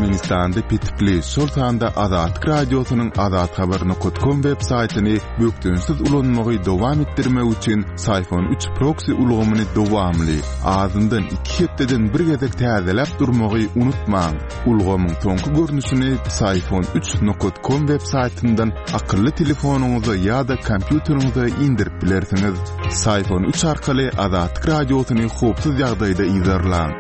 Türkmenistan'da Pitipli, Sultan'da Azat Radyosu'nun azathhaber.com web saytini büktünsiz ulanmagy dowam etdirmek üçin Sayfon 3 proxy ulgamyny dowamly, azyndan 2 hepdeden bir gezek täzelep durmagy unutmaň. Ulgamyň soňky görnüşini sayfon3.com web saytyndan akylly telefonuňyza ýa-da kompýuteriňize indirip bilersiňiz. Sayfon 3 arkaly Azat Radyosu'ny howpsuz ýagdaýda izlerläň.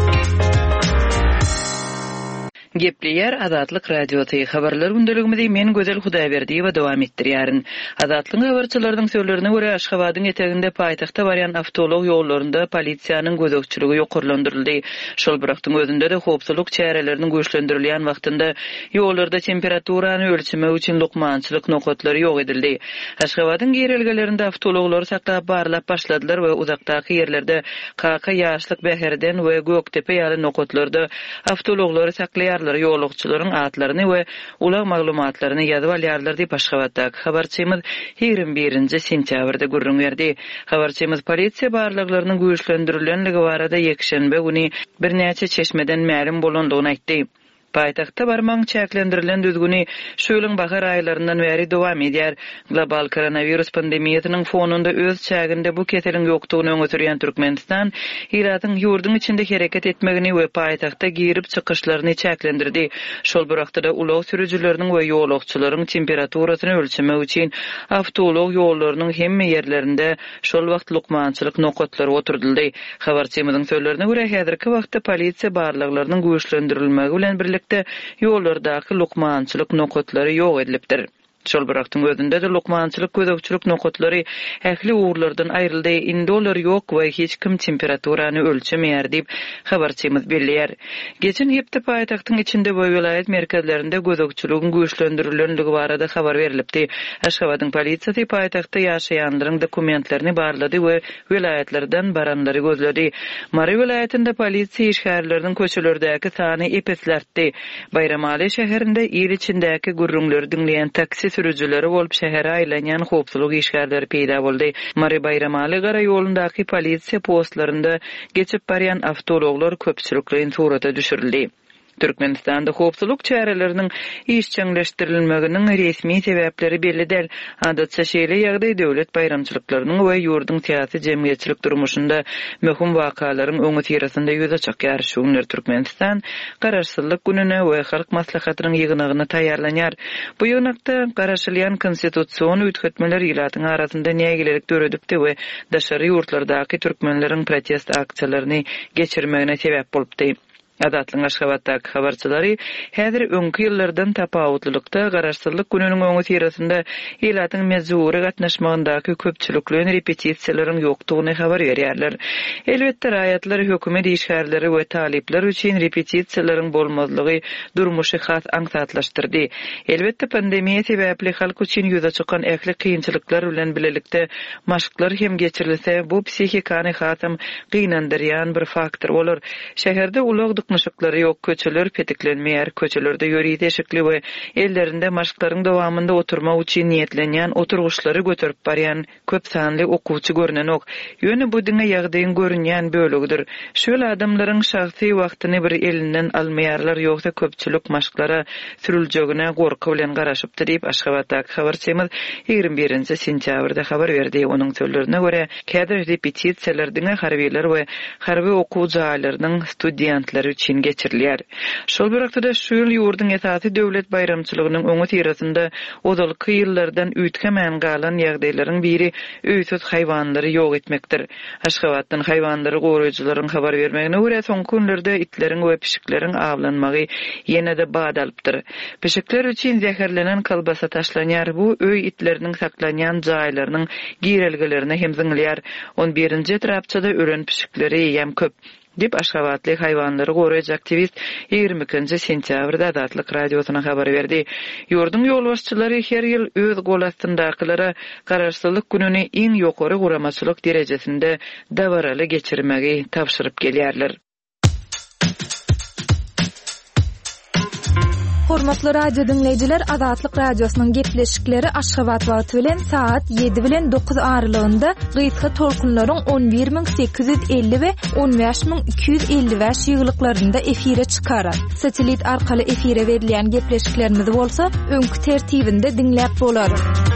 Gepleyer Azatlyk Radiosu habarlar gündeligimizde men Gözel Hudaýberdi we dowam etdirýärin. Azatlyk habarçylarynyň söýlerine görä Aşgabatyň eteginde paýtagta barýan awtolog ýollarynda polisiýanyň gözekçiligi ýokurlandyryldy. Şol birakdyň özünde de howpsuzlyk çäreleriniň güýçlendirilýän wagtynda ýollarda temperaturany ölçmek üçin lukmançylyk nokatlary ýok edildi. Aşgabatyň ýerelgelerinde awtologlar saklap barlap başladylar we uzakdaky ýerlerde kaka ýaşlyk beherden we Göktepe ýaly nokatlarda awtologlary saklaýar ýolukçylaryň atlaryny we ulag maglumatlaryny ýazyp alýarlar diýip Aşgabatdaky habarçymyz 21 sentýabrda gürrüň berdi. Habarçymyz polisiýa barlyklarynyň güýçlendirilýänligi barada ýekşenbe güni birnäçe çeşmeden ma'lum bolandygyny aýtdy. Paýtagtda barmaň çäklendirilen düzgüni şöýleň bahar aýlaryndan bäri dowam edýär. Global koronavirus pandemiýasynyň fonunda öz çäginde bu keseliň ýokdugyny öňe sürýän Türkmenistan ýyratyň ýurdun içinde hereket etmegini we paýtagtda girip çykyşlaryny çäklendirdi. Şol birakda ulag sürüjileriniň we ýolukçylaryň temperaturasyny ölçemek üçin awtolog ýollarynyň hemme ýerlerinde şol wagt lukmançylyk nokatlary oturdyldy. Habarçymyzyň söýlerine görä häzirki wagtda polisiýa barlyklarynyň güýçlendirilmegi bilen ýollardaky lukmançylyk nokatlary ýok edilipdir. Şol birakdyň özünde de lukmançylyk gözekçilik nokatlary ähli uğurlardan aýryldy. Indolar ýok we hiç kim temperaturany ölçemeýär diýip habarçymyz belliýär. Geçen hepde paýtagtyň içinde we vilayet merkezlerinde gözekçiligiň güýçlendirilýänligi barada habar berilipdi. Aşgabatyň polisiýasy paýtagtda ýaşaýanlaryň dokumentlerini barlady we vilayetlerden baranlary gözledi. Mary vilayetinde polisiýa işgärleriniň köçelerdäki sany epeslerdi. Bayramaly şäherinde ýyl içindäki gürrüňleri dinleýän taksi sürüjileri bolup şähere aýlanýan howpsuzlyk işgärleri peýda boldy. Mary Bayramaly gara ýolundaky polisiýa postlarynda geçip barýan awtologlar köpçülikliň surata düşürildi. Türkmenistanda howpsuzlyk çäreleriniň işçileşdirilmeginiň resmi sebäpleri belli däl. Adatça şeýle ýagdaý döwlet bayramçylyklarynyň we ýurdun syýasy jemgyýetçilik durmuşynda möhüm wakalaryň öňe ýerasynda ýüze çykýar. Şuňlar Türkmenistan Garaşsyzlyk gününe we halk maslahatynyň ýygynyny taýýarlanýar. Bu ýoňakda garaşylýan konstitusiýon üýtgetmeler ýylatyň arasynda nägelerlik döredipdi we daşary ýurtlardaky türkmenleriň protest aksiýalaryny geçirmegine sebäp bolupdy. Azatlyň Aşgabatdaky habarçylary häzir öňki ýyllardan tapawutlylykda Garaşsyzlyk gününiň öňe ýerasynda ýylatyň mezuri gatnaşmagyndaky köpçülikli repetisiýalariň ýokdugyny habar berýärler. Elbetde raýatlar hökümet işgärleri we talipler üçin repetisiýalaryň bolmazlygy durmuşy has aňsatlaşdyrdy. Elbetde pandemiýa sebäpli halk üçin ýüze çykan ähli kynçylyklar bilen bilelikde maşyklar hem geçirilse bu psihikany hasam gynandyrýan bir faktor bolar. Şäherde ulag ýokmuşyklary ýok, köçeler petiklenmeýär, köçelerde ýöri deşikli we ellerinde maşyklaryň dowamında oturmak üçin niýetlenýän oturguşlary götürüp barýan köp sanly okuwçy görnen ok. Ýöne bu diňe ýagdaýyň görünýän bölegidir. Şöyle adamlaryň şahsy wagtyny bir elinden almaýarlar ýoksa köpçülik maşyklara sürüljegine gorky bilen garaşypdy diýip Aşgabatdaky habarçymyz 21 sentýabrda habar berdi. Onuň söýlerine görä, käder repetisiýalar diňe harbiýler we harby okuw jaýlarynyň studentlary üçin geçirilýär. Şol birakda şu ýyl ýurdun esasy döwlet bayramçylygynyň öňe ýerasynda ozalky ýyllardan üýtgemen galan ýagdaýlaryň biri öýsüz haýwanlary ýok etmekdir. Aşgabatdan haýwanlary goraýjylaryň habar bermegine görä soňky günlerde itleriň we pişikleriň awlanmagy ýene-de badalypdyr. Pişikler üçin zäherlenen kalbasa taşlanýar. Bu öý itleriniň saklanýan jaýlarynyň girelgelerine hem ziňlýär. 11-nji trapçada ölen pişikleri ýem köp. Dip Aşgabatly haýwanlary goraýjy aktivist 22 sentýabrda Azatlyk Radiosyna habar berdi. Ýurdun ýolbaşçylary her ýyl öz gol astyndakylara Garaşsyzlyk gününi iň ýokary guramaçylyk derejesinde dabaraly geçirmegi tapşyryp gelýärler. Hormatly radio dinleyijiler, Azatlyk radiosynyň gepleşikleri Aşgabat wagty bilen saat 7 bilen 9 aralygynda gysga tolkunlaryň 11850 we 15255 ýyglyklarynda efire çykarar. Satelit arkaly efire berilýän gepleşiklerimiz bolsa, öňkü tertibinde dinläp bolar.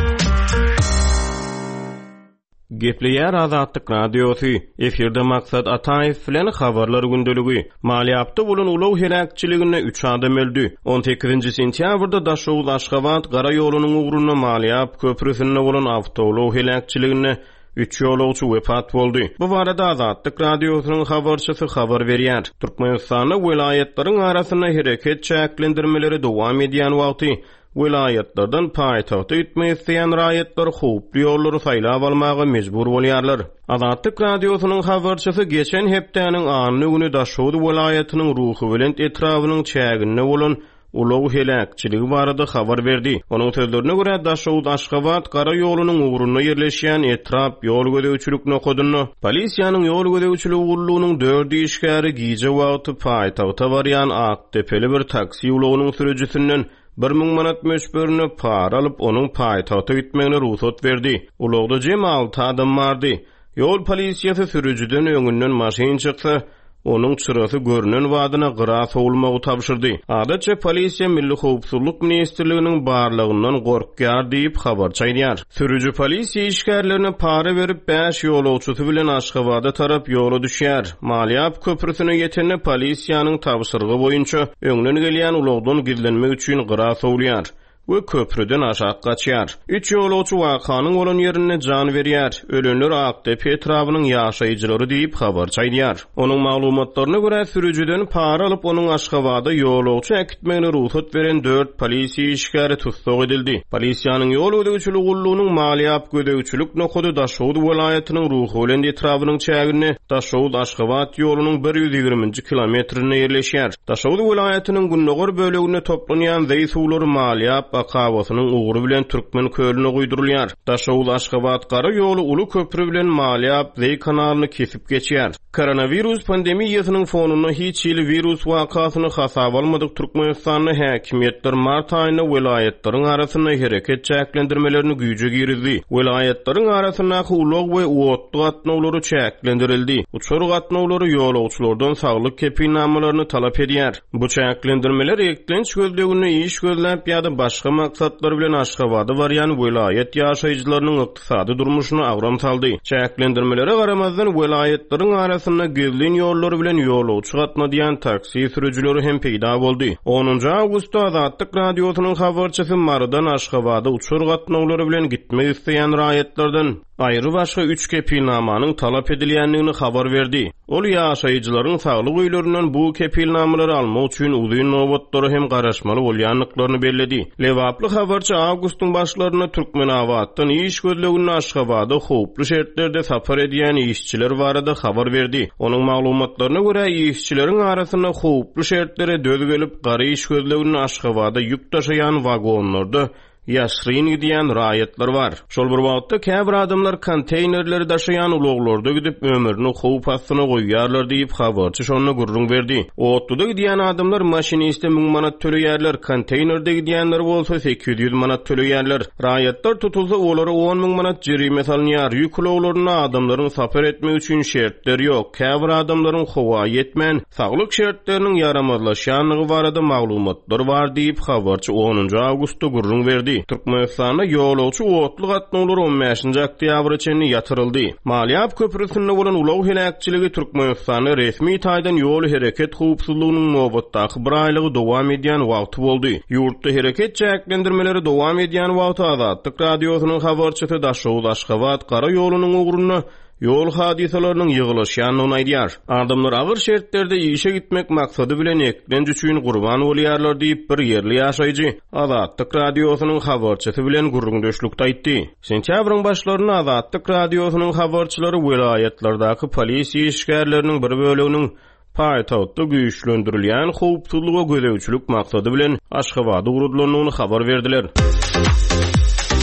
Gepleýär Azatlyk radiosy. Efirde maksat Ataýew bilen habarlar gündeligi. Maliýapda bolan ulaw helakçylygyna 3 adam öldü. 18 sentýabrda Daşow Aşgabat gara ýolunyň ugruna Maliýap köprüsinde bolan awtolaw helakçylygyna 3 ýolagçy wepat boldy. Bu barada Azatlyk radiosynyň habarçysy habar berýär. Türkmenistanyň vilayetlaryň arasyna hereket çäklendirmeleri dowam edýän wagty vilayetlerden paýtagty gitmek isleýän raýatlar huply ýollary saýlap almagy mejbur bolýarlar. Azatlyk radiosynyň habarçysy geçen hepdeniň anyny güni Daşow vilayatynyň ruhy bilen etrawynyň çägine bolan ulaw helakçyligi barada habar berdi. Onuň sözlerine görä Daşow Aşgabat gara ýolunyň ugruna ýerleşýän etrap ýol gödäwçilik nokodyny polisiýanyň ýol gödäwçiligi urlugynyň 4 işgäri giýje wagty paýtagta barýan Aktepeli bir taksi ulawynyň sürüjisinden 1000 manat möşberini para alıp onun paýtagta gitmegine ruhsat berdi. Ulagda jem 6 adam bardy. Ýol polisiýasy sürüjiden öňünden maşyn çyksa, onun çyrasy görünen wadyna gyra sowulmagy tapşyrdy. Adatça polisiýa Milli Howpsuzlyk Ministrliginiň barlygyndan gorkýar diýip habar çaýdýar. Sürüjü polisiýa işgärlerine para berip 5 ýolagçysy bilen Aşgabada tarap ýola düşýär. Maliýap köprüsine ýetende polisiýanyň tapşyrygy boýunça öňden gelýän ulagdan gizlenmek üçin gyra sowulýar we köprüden aşağı kaçýar. 3 ýolagçy wakanyň bolan ýerine jan berýär. Ölenler Aktepe etrawynyň ýaşaýjylary diýip habar çaýdýar. Onuň maglumatlaryna görä sürüjüden para alyp onuň Aşgabada ýolagçy äkitmegine ruhsat beren 4 polisiýa işgäri tutsak edildi. Polisiýanyň ýol gödäwçiligi ullugynyň Maliýap gödäwçilik nokody Daşow vilayatynyň ruhy bilen etrawynyň çägine Daşow Aşgabat ýolunyň 120-nji kilometrine ýerleşýär. Daşow vilayatynyň günnäger bölegine toplanýan zeýsuwlary Maliýap akawasynyň ugry bilen Türkmen köline guýdurulýar. Daşow Aşgabat gara ýolu uly köprü bilen Maliýap Zey kanalyny kesip geçýär. Koronavirus pandemiýasynyň fonuna hiç ýyly virus wakasyny hasaba almadyk Türkmenistanyň häkimetler mart aýyna vilayetleriň arasyna hereket çäklendirmelerini güýje girdi. Vilayetleriň arasyna ulaw we uwatly gatnawlary çäklendirildi. Uçur gatnawlary ýolagçylardan saglyk kepilnamalaryny talap edýär. Bu çäklendirmeler eklenç gözlegini iş gözläp ýa-da başga maksatlar bilen Aşgabada barýan vilayet ýaşaýjylarynyň ykdysady durmuşyna agram saldy. Çäklendirmelere garamazdan vilayetleriň arasyna gizlin ýollar bilen ýolagçy gatnadýan taksi sürüjüleri hem peýda boldy. 10 awgustda Azatlyk radiosynyň habarçysy Mardan Aşgabada uçur gatnawlary bilen gitmek isleýän raýatlardan aýry başga 3 kepilnamanyň talap edilýändigini habar berdi. Ol ýaşaýjylaryň saglyk öýlerinden bu kepilnamalary almak üçin uzun nowbatlary hem garaşmaly bolýanlyklaryny bellädi. Lewaply habarçy awgustyň başlaryna Türkmenabatdan iş gözlegini Aşgabada howply şertlerde safar edýän işçiler barada habar berdi. Onuň maglumatlaryna görä işçileriň arasyna howply şertlere döz gelip gary iş gözlegini Aşgabada ýük taşıyan wagonlarda ýaşryn gidýän raýatlar bar. Şol bir wagtda käbir adamlar konteynerleri daşıyan ulaglarda gidip ömürni howp astyna goýýarlar diýip habarçy şonu gurrun berdi. Otda gidýän adamlar maşiniste 1000 manat töleýärler, konteynerde gidýänler bolsa 800 manat töleýärler. Raýatlar tutulsa olary 10.000 manat jerime salynýar. Ýük ulaglaryna adamlaryň safar etmek üçin şertler ýok. Käbir adamlaryň howa ýetmän, saglyk şertleriniň yaramazlaşýanlygy barada maglumatlar bar diýip habarçy 10 awgustda gurrun berdi. Türkmenistanda ýolagçy otly gatnawlary 15-nji oktýabr içinde ýatyryldy. Maliýap köprüsinde bolan ulaw helakçyligi Türkmenistanyň resmi taýdan ýol hereket howpsuzlygynyň nowbatdaky bir aýlygy dowam edýän wagty boldy. Ýurtda hereket çäklendirmeleri dowam edýän wagty Azatlyk radiosynyň habarçysy Daşow Aşgabat gara ýolunyň ugruna ýol hadisalarynyň ýygylyşýanyny aýdýar. Adamlar agyr şertlerde işe gitmek maksady bilen eklenç üçin gurban bolýarlar diýip bir ýerli ýaşaýjy Azatlyk radiosynyň habarçysy bilen gurrundaşlykda aýtdy. Sentýabryň başlaryna Azatlyk radiosynyň habarçylary vilayetlerdaky polisiýa işgärleriniň bir böleginiň paýtagtda güýçlendirilýän howpsuzlyga gödäwçilik maksady bilen Aşgabada urudylanyny habar berdiler.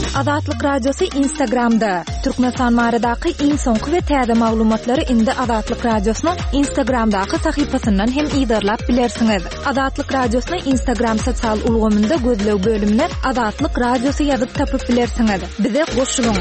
Azatlyk Radiosu Instagramda. Türkmenistan baradaky iň soňky we täze maglumatlary indi Azatlyk Radiosynyň Instagramdaky sahypasyndan hem ýa-da bilersiňiz. Azatlyk Radiosynyň Instagram sosial ulgamynda gözlew bölümine Azatlyk Radiosu ýazyp tapyp bilersiňiz. Bize goşulyň.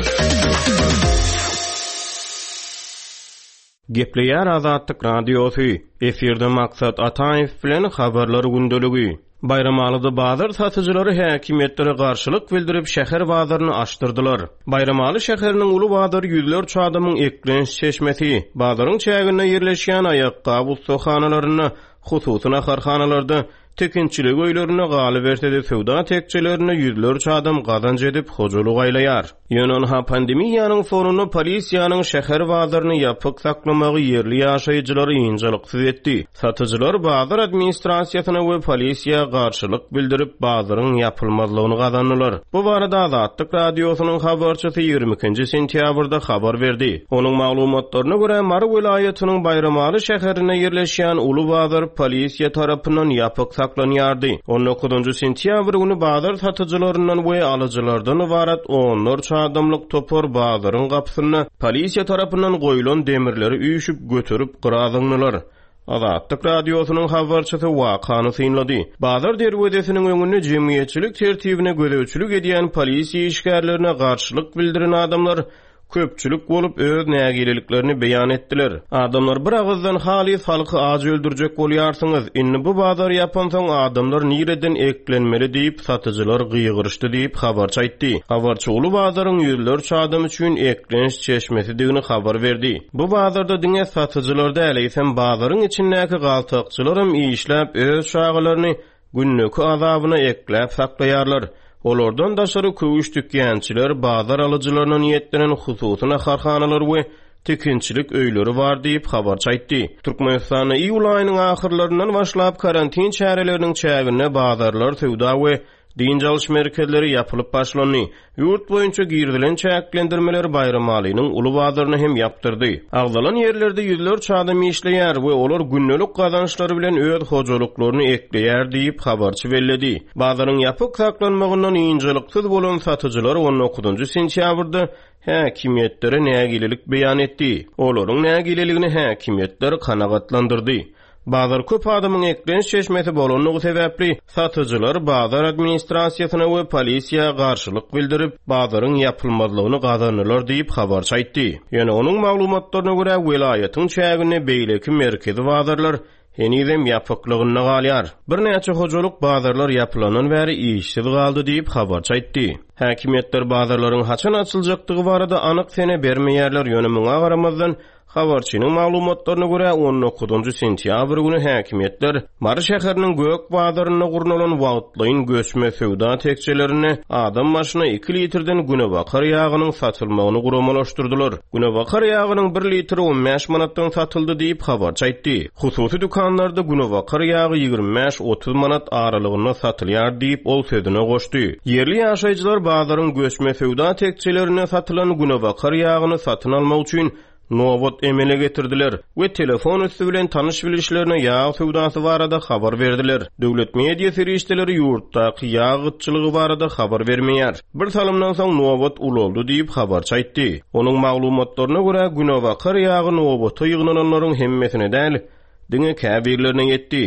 Gepleýär Azatlyk Radiosu. Efirde maksat Ataýew bilen habarlar gündöligi. Bayramalyda bazar satyjylary häkimetlere garşylyk bildirip şäher bazaryny açdyrdylar. Bayramaly şäheriniň uly bazary ýüzlerçe adamyň eklenç çeşmesi, bazaryň çägine ýerleşýän aýakgaby sohanalarynda, hususuna karhanalarda tekinçilik öýlerine galyp berdi, sowda tekçilerine ýüzlerçe adam gazanç edip hojalyk aýlaýar. Ýönen ha pandemiýanyň fonuny polisiýanyň şäher bazaryny ýapyk saklamagy ýerli ýaşaýjylary ýynjylyksız etdi. Satyjylar bazar administrasiýasyna we polisiýa garşylyk bildirip bazaryň ýapylmazlygyny gazandylar. Bu barada Azatlyk Radiosynyň habarçysy 22 sentýabrda habar berdi. Onuň maglumatlaryna görä Mar welaýatynyň Bayramaly şäherine ýerleşýän uly bazar polisiýa tarapyndan ýapyk saklanýardy. 19 sentýabr güni bazar satyjylaryndan we alyjylardan ibarat 10 adamlyk topor bazaryň gapysyna polisiýa tarapyndan goýulan demirleri üýüşüp götürüp gıradyňlar. Azatlyk Radiosynyň habarçysy wakany synlady. Bazar derwedesiniň öňünde jemgyýetçilik tertibine gözetçilik edýän polisiýa işgärlerine garşylyk bildiren adamlar köpçülük bolup öz nägileliklerini beýan etdiler. Adamlar bir agızdan halis halky az öldürjek bolýarsyňyz. Inni bu bazar ýapan soň adamlar nireden eklenmeli diýip satyjylar gyýgyrşdy diýip habarçy aýtdy. Habarçy uly bazaryň ýüzlerçe adam üçin eklenç çeşmesi diýeni habar berdi. Bu bazarda diňe satyjylarda äleýsem bazaryň içindäki galtakçylarym işläp öz şagalaryny günnüki azabyna ekläp saklaýarlar. Olardan daşary köwüş tükýänçiler bazar alyjylaryna niýetlenen hususuna karhanalar we tekinçilik öýleri bar diýip habarçy aýtdy. Türkmenistanda iýul aýynyň ahyrlaryndan başlap karantin çäreleriniň çägine bazarlar, sowda we din çalyş merkezleri yapılıp başlandy. Ýurt boýunça girdilen çäklendirmeler bayramalynyň uly bazaryny hem ýapdyrdy. Agzalan ýerlerde ýüzlerçe adam işleýär we olar günnälik gazançlary bilen öz hojalyklaryny ekleýär diýip habarçy belledi. Bazaryň ýapyk saklanmagyndan ýynjylyksız bolan satyjylar 19 sentýabrda häkimetlere nägilelik beýan etdi. Olaryň nägileligini häkimetler kanagatlandyrdy. Bazar köp adamyň eklenç çeşmesi bolanyny sebäpli satyjylar bazar administrasiýasyna we polisiýa garşylyk bildirip bazaryň ýapylmazlygyny gazandylar diýip habarçy aýtdy. Ýöne onuň maglumatlaryna görä welaýatyň çägine beýleki merkezi bazarlar henizem ýapyklygyny galýar. Bir näçe hojalyk bazarlar ýapylanan bäri işsiz galdy diýip habarçy aýtdy. Häkimetler bazarlaryň haçan açyljakdygy barada anyk sene bermeýärler ýöneminä garamazdan habarçynyň maglumatlaryna görä 19 sentýabr güni häkimetler Mar şäheriniň Gök bazaryna gurnulan wagtlyň göçme sowda tekçelerini adam maşyna 2 litrden günebakar ýagynyň satylmagyny guramalaşdyrdylar. Günebakar ýagynyň 1 litri 15 manatdan satyldy diýip habarçy aýtdy. Hususy dükanlarda günebakar ýagy 25-30 manat aralygynda satylýar diýip ol sözüne goşdy. Yerli ýaşaýjylar bazaryň göçme sowda tekçelerine satylan günebakar ýagyny satyn almak üçin nowat emele getirdiler we telefon üstü bilen tanış bilişlerine ýağ sowdasy barada habar berdiler. Döwlet media serişdeleri ýurtdaky ýağ gytçylygy barada habar bermeýär. Bir salymdan soň nowat uloldy diýip habarçy aýtdy. Onuň maglumatlaryna görä günebakar ýagy nowata ýygnananlaryň hemmesine däl, diňe käbirlerine ýetdi.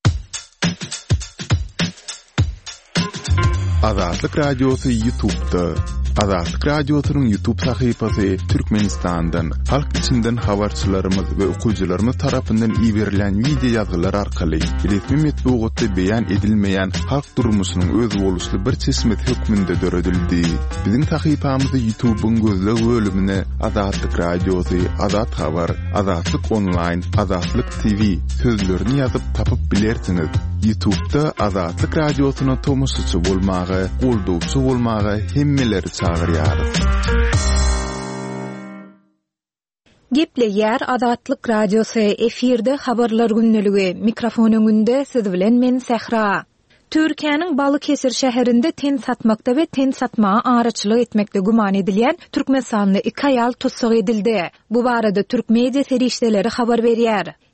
Azatlyk Radiosu YouTube'da. Azatlyk Radiosynyň YouTube sahypasy Türkmenistandan, halk içinden habarçylarymyz we okujylarymyz tarapyndan ýiberilen video ýazgylar arkaly resmi metbuatda beýan edilmeýän halk durmuşynyň öz boluşly bir çeşmet hökmünde döredildi. Biziň sahypamyzy YouTube'un gözle bölümine Azatlyk Radiosu, Azat Habar, Azatlyk Online, Azatlyk TV sözlerini ýazyp tapyp bilersiňiz. YouTube'da Azatlyk Radiosyna tomoşçy bolmagy, goldowçy bolmagy hemmeleri çağırýar. Gepleýär Azatlyk Radiosu efirde habarlar günneligi. Mikrofon öňünde siz bilen men Sehra. Türkiýanyň Balykesir şäherinde ten satmakda we ten satmağa araçlyk etmekde guman edilýän Türkmenistanly 2 aýal tutsak edildi. Bu barada Türk media serişdeleri habar berýär.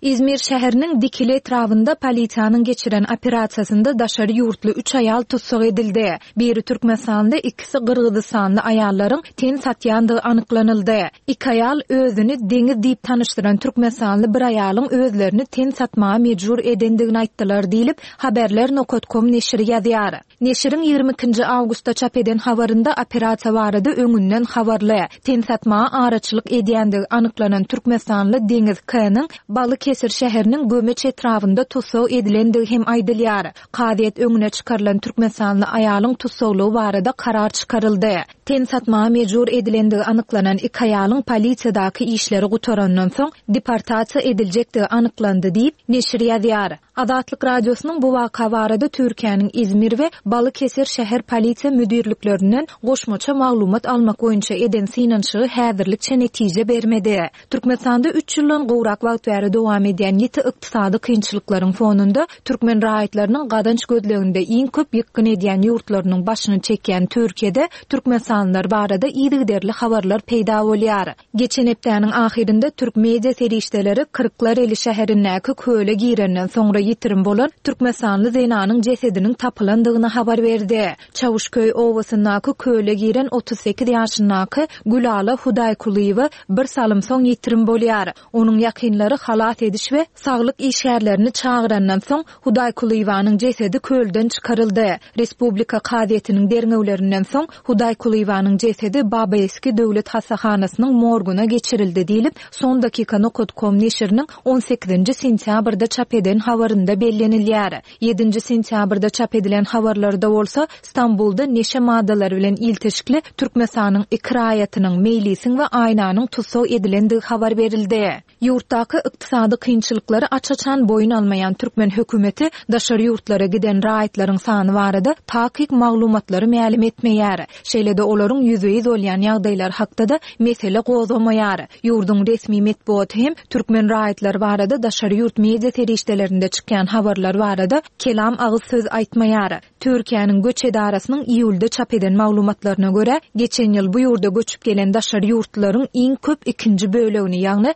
İzmir şäheriniň Dikili etrafında polisiýanyň geçiren operasiýasynda daşary ýurtly 3 aýal tutsak edildi. Biri Türkmenistanda, ikisi Gyrgyzstanda aýallaryň ten satýandygy anyklanyldy. Iki aýal özüni deňiz diýip tanışdyran Türkmenistanly bir aýalyň özlerini ten satmaga mejbur edendigini aýtdylar diýilip haberler.com neşri ýazýar. Neşriň 22 awgustda çap eden habarynda operasiýa barada öňünden habarly. Ten satmaga araçylyk edýändigi anyklanan Türkmenistanly Deňiz K-nyň Balıkesir şäheriniň Gömeç etrafında tutsak edilendigi hem aýdylýar. Kadyet öňüne çykarylan Türkmenistanly aýalyň tutsaklygy barada karar çykaryldy. Ten satmaga mejbur edilendigi anyklanan iki aýalyň polisiýadaky işleri gutarandan soň deportasiýa ediljekdigi anyklandy diýip neşir ýazýar. Adatlyk radiosynyň bu waka barada Türkiýanyň İzmir we Balıkesir şäher polisiýa müdirliklerinden goşmaça maglumat almak boýunça eden synanşygy häzirlikçe netije bermedi. Türkmenistanda 3 ýyldan gowrak wagt bäri dowam edýän ýeti ykdysady kynçylyklaryň fonunda türkmen raýatlarynyň gadanç gözleginde iň köp ýykyn edýän ýurtlarynyň başyny çekýän Türkiýede türkmensanlar barada ýygyderli habarlar peýda bolýar. Geçen hepdäniň ahirinde türk media serişdeleri Kırklareli şäherindäki köle girenden soňra ýitirim bolan türkmensanly Zeynanyň cesediniň tapylandygyny habar berdi. Çawuşköy owasyndaky köle giren 38 ýaşyndaky Gülala Hudaýkulyeva bir salym soň ýitirim bolýar. Onuň ýakynlary halat ediş we saglyk işgärlerini çağırandan soň Hudaýkulyewanyň jesedi kölden çykaryldy. Respublika kadyetiniň derňewlerinden soň Hudaýkulyewanyň jesedi Babaeski döwlet hasahanasynyň morguna geçirildi diýilip son dakika.com neşriniň 18 sentýabrda çap eden habarynda bellenilýär. 7 sentýabrda çap edilen habarlarda bolsa Istanbulda neşe maddalar bilen ilteşikli Türkmenistanyň ikraýatynyň meýlisiň we aýnanyň tutsak edilendigi habar berildi. Ýurtdaky ykdysady kynçylyklary açaçan boyun almayan Türkmen hökümeti daşary ýurtlara giden raýatlaryň sany barada takyk maglumatlary ma'lum etmeýär. Şeýle-de olaryň ýüzüýiz bolýan ýagdaýlar hakda da mesele gozamaýar. Ýurduň resmi medeniýeti hem türkmen raýatlary barada daşary ýurt media serişdelerinde çykýan habarlar barada kelam agyz söz aýtmaýar. Türkiýanyň göç edarasynyň iýulda çap eden maglumatlaryna görä, geçen ýyl bu ýurda göçüp gelen daşary ýurtlaryň iň köp ikinji bölegini, ýagny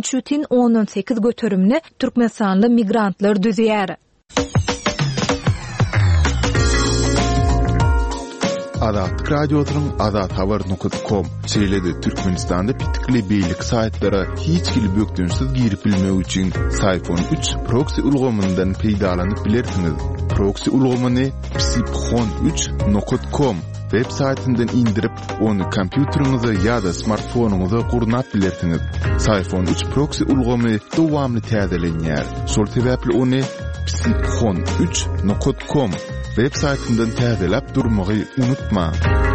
13,18 götürümni türkmensanly migrantlar düzýär. Adatlyk radiosynyň adathabar.com çeýledi Türkmenistanda pitikli beýlik saýtlara hiç kili bökdünsiz girip bilmek üçin Sayfon 3 proxy ulgamyndan peýdalanyp bilersiňiz. Proxy ulgamyny psiphon3.com web saytyndan indirip onu kompýuteriňize ýa-da smartfonuňyza gurnap bilersiňiz. Sayfon 3 proxy ulgamy dowamly täzelenýär. Şol sebäpli onu psiphon3.com web saytyndan täzelep durmagy unutma.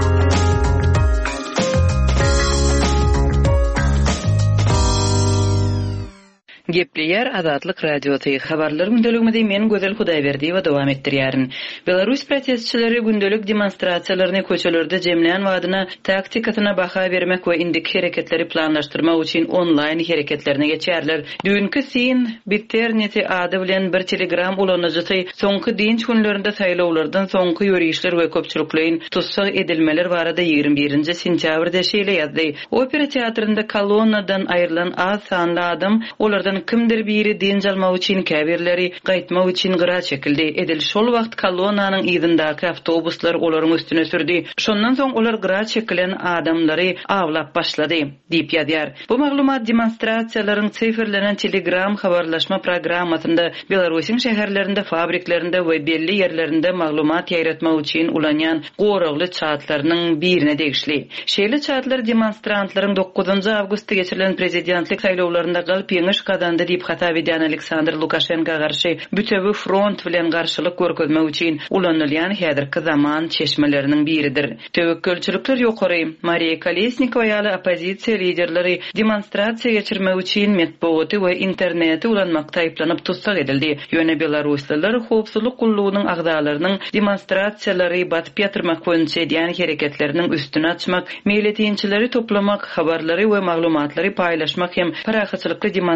Gepleýär Adatlyk radiosy habarlar gündeliginde men Gözel Hudaýberdi we dowam etdirýärin. Belarus protestçileri gündelik demonstrasiýalaryny köçelerde jemlän wadyna taktikasyna baha bermek we indik hereketleri planlaşdyrmak üçin onlaýn hereketlerine geçýärler. Dünkü sin Bitterneti ady bilen bir telegram ulanyjysy soňky dinç günlerinde saýlawlardan soňky ýörüşler we köpçüliklerin tutsak edilmeler barada 21 sentýabrda şeýle ýazdy. Opera teatrynda kolonnadan aýrylan az sanly adam olardan kimdir biri din jalmak üçin käbirleri gaýtmak üçin gyra çekildi. Edil şol wagt kolonnanyň ýyzyndaky awtobuslar olaryň üstüne sürdi. Şondan soň olar gyra çekilen adamlary awlap başlady diýip ýazýar. Bu maglumat demonstrasiýalaryň sifirlenen telegram habarlaşma programmasynda Belarusyň şäherlerinde, fabriklerinde we belli ýerlerinde maglumat ýaýratmak üçin ulanýan goragly çatlarynyň birine degişli. Şeýle çatlar demonstrantlaryň 9 awgustda geçirilen prezidentlik saýlawlarynda galyp ýeňiş kazandy diýip hatap edýän Aleksandr Lukashenko garşy bütebi front bilen garşylyk görkezmek üçin ulanylýan häzirki zaman çeşmeleriniň biridir. Töwekkülçilikler ýokary Mariya Kolesnikova ýaly opozisiýa liderleri demonstrasiýa geçirmek üçin medeniýeti we interneti ulanmakda aýplanyp tutsak edildi. Ýöne Belaruslylar howpsuzlyk gullugynyň agdalarynyň demonstrasiýalary batyp ýatyrmak boýunça edýän hereketleriniň üstüne açmak, meýletiňçileri toplamak, habarlary we maglumatlary paýlaşmak hem parahaçylykly demonstrasiýa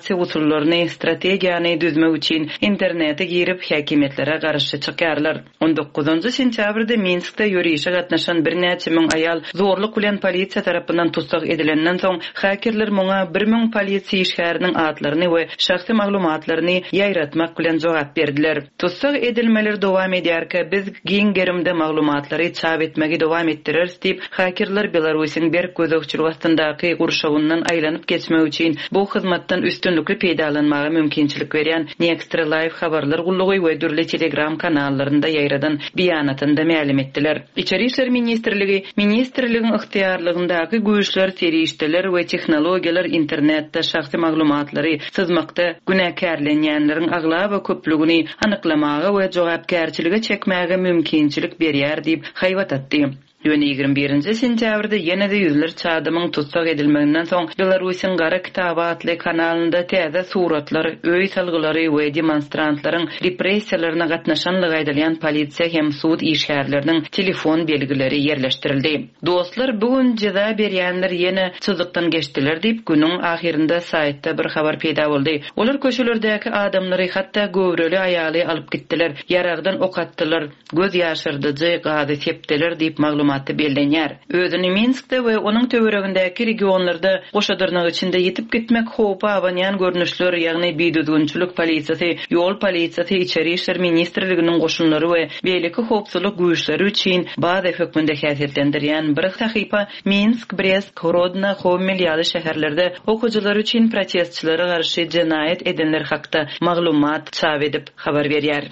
kommunikasiya usullaryny, strategiýany düzmek üçin internete girip häkimetlere garşy çykarlar. 19-njy sentýabrda Minskde ýürüýüşe gatnaşan bir näçe müň aýal zorluk bilen polisiýa tarapyndan tutsak edilenden soň häkerler muňa 1000 polisiýa işgäriniň adlaryny we şahsy maglumatlaryny ýaýratmak bilen jogap berdiler. Tutsak edilmeler dowam edýärkä biz giň gerimde maglumatlary çap etmegi dowam etdireriz diýip häkerler Belarusyň berk gözükçüligi astyndaky gurşawyndan aýlanyp geçmek üçin bu hyzmatdan üstünlükli peýdalanmagy mümkinçilik berýän Nextra Live habarlar gullugy we dürli Telegram kanallarynda ýaýradan beýanatynda ma'lum etdiler. İçeri işler ministrligiň ıhtiýarlygyndaky güýçler serişdeler we tehnologiýalar internetde şahsy maglumatlary sızmakda günäkärlenýänleriň agla we köplügini anyklamagy we jogapkärçilige çekmäge mümkinçilik berýär diýip haýbat etdi. 21-nji sentýabrda ýene-de ýüzler çadymyň tutsak edilmeginden soň Belarusyň Gara Kitabatly kanalynda täze suratlar, öý salgylary we demonstrantlaryň repressiýalaryna gatnaşanlygy aýdylýan polisiýa hem sud işgärleriniň telefon belgileri ýerleşdirildi. Dostlar, bugün jeda berýänler ýene çyzykdan geçdiler diýip günüň ahirinde saýtda bir habar peýda boldy. Olar köşelerdäki adamlary hatda göwreli aýaly alyp gitdiler, ýaragdan ok atdylar, göz ýaşyrdyjy gazy sepdiler diýip maglumat bellenýär. Özüni Minskde we onuň töweregindäki regionlarda goşadyrnyk içinde ýetip gitmek howpy abanýan görnüşler, ýagny biýdüzgünçilik polisiýasy, ýol polisiýasy, içeri işler ministrliginiň goşunlary we beýleki howpsuzlyk güýçleri üçin baza hökmünde häsiýetlendirýän bir sahypa Minsk, Brest, Grodno, Homel ýaly şäherlerde okuwçylar üçin protestçilere garşy jenaýet edenler hakda maglumat çap edip habar berýär.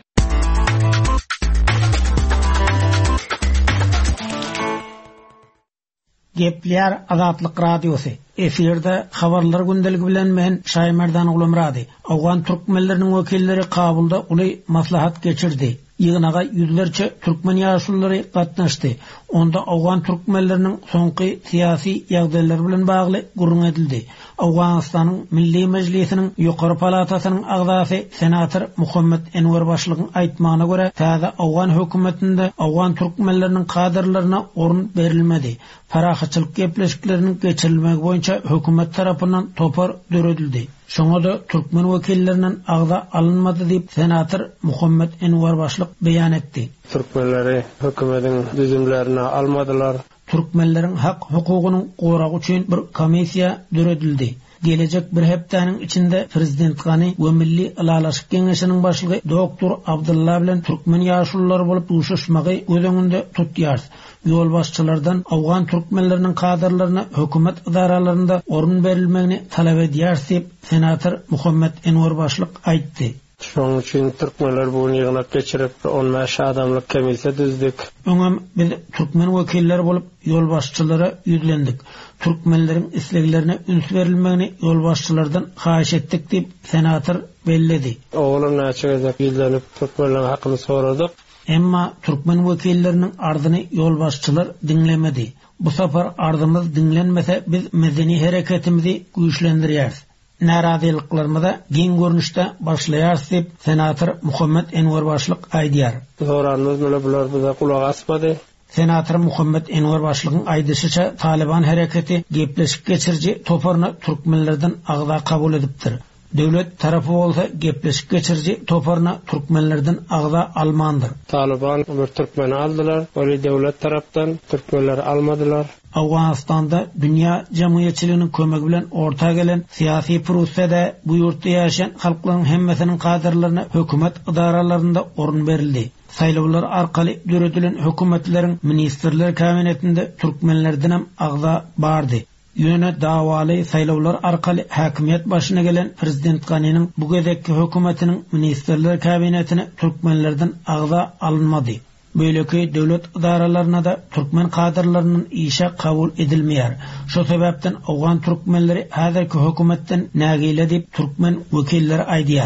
Gepler Azatlyk Radiosu. Efirde habarlar gündeligi bilen men Şaýmerdan Ulumrady. Awgan türkmenleriniň wekilleri Kabulda uly maslahat geçirdi. Ýygynaga ýüzlerçe türkmen ýaşulary gatnaşdy. Onda awgan türkmenleriniň soňky syýasy ýagdaýlary bilen bagly gurrun edildi. Awganistanyň Milli Mejlisiniň ýokary palatasynyň agzasy senator Muhammed Enwer başlygynyň aýtmagyna görä, täze awgan hökümetinde awgan türkmenleriniň kadrlaryna orun berilmedi. Parahatçylyk gepleşikleriniň geçirilmegi boýunça hökümet tarapyndan topar döredildi. Şoňa da türkmen wekillerinden agza alınmadı diýip senator Muhammed Enwer başlyk beýan etdi. Türkmenleri hökümetiň düzümlerini almadylar. Türkmenleriň hak hukugyny gorak üçin bir komissiýa döredildi. Gelecek bir hepdanyň içinde Prezident Gany we Milli Ilalaşyk Geňeşiniň başlygy Doktor Abdullah bilen türkmen ýaşullary bolup uşuşmagy gözüňünde tutýar. Ýol başçylardan awgan türkmenleriniň kadrlaryna hökümet idaralarynda orun berilmegini talap edýär diýip senator Muhammed Enwer başlyk aýtdy. Şoň üçin türkmenler bu ýygnap geçirip 15 adamlyk komissiýa düzdük. Öňem biz türkmen wekilleri bolup ýol başçylary ýüzlendik. Türkmenleriň isleglerine üns berilmegini ýol başçylardan haýyş etdik diýip senator belledi. Oğlum näçe ýüzlenip türkmenleriň hakyny soradyk. Emma türkmen wekilleriniň ardyny ýol başçylar dinlemedi. Bu safar ardymyz dinlenmese biz medeni hereketimizi güýçlendirýäris. Narazylyklarymy da giň görnüşde başlaýar diýip senator Muhammed Enwer başlyk aýdýar. Soranymyz bilen bular bize kulak asmady. Senator Muhammed Enwer başlygynyň aýdysyça Taliban hereketi gepleşik geçirji toparny türkmenlerden agza kabul edipdir. Döwlet tarapy bolsa gepleşik geçirji toparny türkmenlerden agza almandyr. Taliban bir türkmeni aldylar, öli döwlet tarapdan türkmenleri almadylar. Awganistanda dünýä jamaýatçylygynyň kömegi bilen orta gelen syýasy prosesde bu ýurtda ýaşaýan halklaryň hemmesiniň kadrlaryna hökümet idaralarynda orun berildi. Saýlawlar arkaly döredilen hökümetleriň ministrler kabinetinde türkmenlerden hem agza bardy. Ýöne dawaly saýlawlar arkaly häkimiýet başyna gelen Prezident Ganynyň bu gedekki hökümetiniň ministrler kabinetine türkmenlerden agza alınmady. Böyleki döwlet idaralarına da türkmen kadrlarynyň işe kabul edilmeýär. Şo sebäpden awgan türkmenleri häzirki hökümetden nägile diýip türkmen wekilleri aýdýar.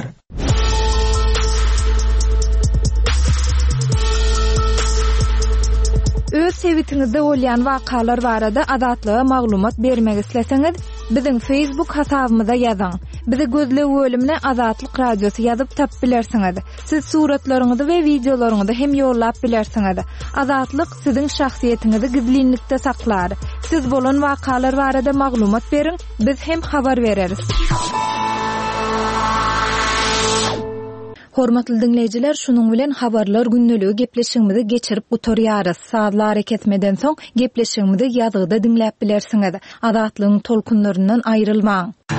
Öz sebitiňizde bolýan wakalar barada adatlyga maglumat bermek isleseňiz, biziň Facebook hasabymyza ýazyň. Bizi gözlep bölümine Azatlyk Radiosu ýazyp tap bilersiňiz. Siz suratlaryňyzy we videolaryňyzy hem ýollap bilersiňiz. Azatlyk siziň şahsiýetiniňizi gizlinlikde saklar. Siz bolan wakalar barada maglumat beriň, biz hem habar bereriz. Hormatly dinleyijiler, şunun bilen habarlar günneligi gepleşigimizi geçirip gutorýarys. Saatlar etmeden soň gepleşigimizi ýazgyda dinläp bilersiňiz. Azatlygyň tolkunlaryndan aýrylmaň.